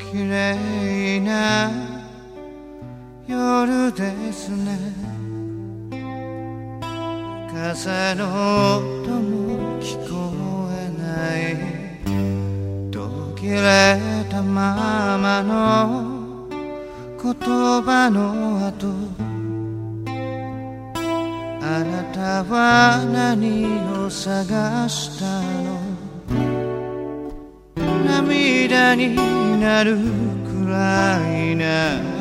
綺麗な夜ですね。風の音も聞こえない、途切れたままの言葉の後、あなたは何を探したの。涙になるくらいな